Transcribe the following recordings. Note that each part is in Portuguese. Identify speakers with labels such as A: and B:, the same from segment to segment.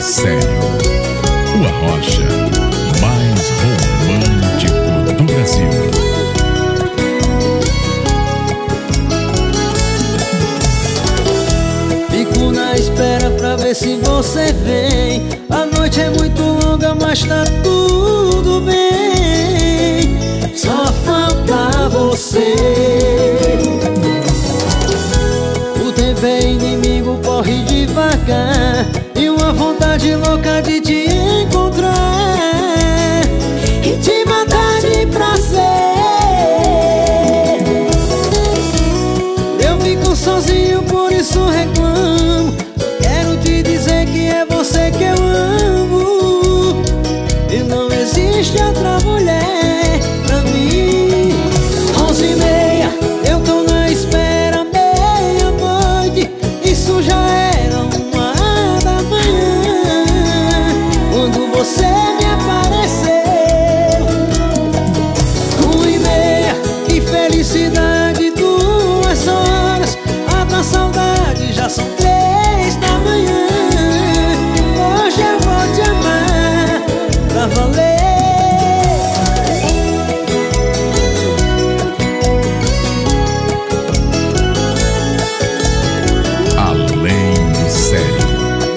A: sério. O Arrocha, mais romântico do Brasil.
B: Fico na espera pra ver se você vem. A noite é muito longa, mas tá tudo bem. Só falta você. O tempo é inimigo, corre devagar, e uma vontade louca de te encontrar e te matar de prazer. Eu fico sozinho, por isso reclamo. Quero te dizer que é você que eu amo, e não existe outra mulher pra mim. 11h30, eu tô na espera, meia-noite, isso já era 1h da manhã, quando você me apareceu. 1h30, que felicidade, 2 horas, a saudade já são 3 da manhã. Hoje eu vou te amar pra valer.
A: Além do sério.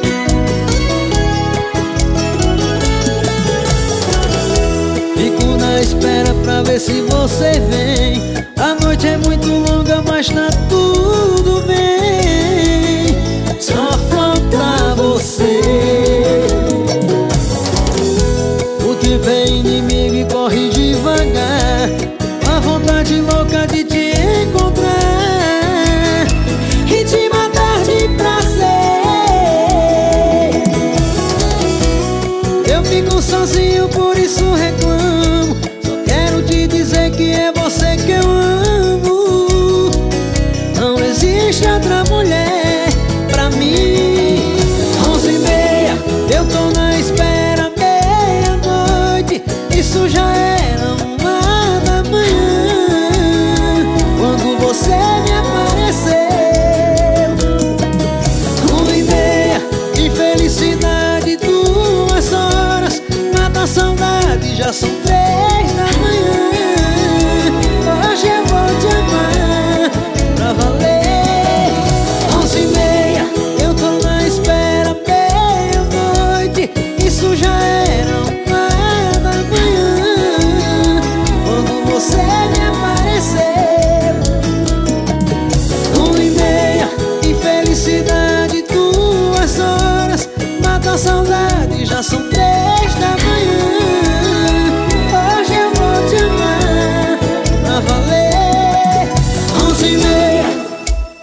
B: Fico na espera pra ver se você vem. A noite é muito longa, mas tá tudo bem. Só falta você. O tempo é inimigo e corre devagar, a vontade louca de te encontrar e te matar de prazer. Eu fico sozinho, por isso reclamo. Só quero te dizer que é você que eu amo, não existe outra mulher pra mim. 11h30, eu tô na espera, meia-noite, isso já era 1h da manhã, quando você me apareceu. 1h30, que felicidade, 2 horas, mata a saudade, já são 3 da manhã. Hoje eu vou te amar pra valer. 11h30, eu tô na espera, meia-noite, isso já era 1h da manhã, quando você me apareceu. 1h30, que felicidade, 2 horas, mata a saudade, já são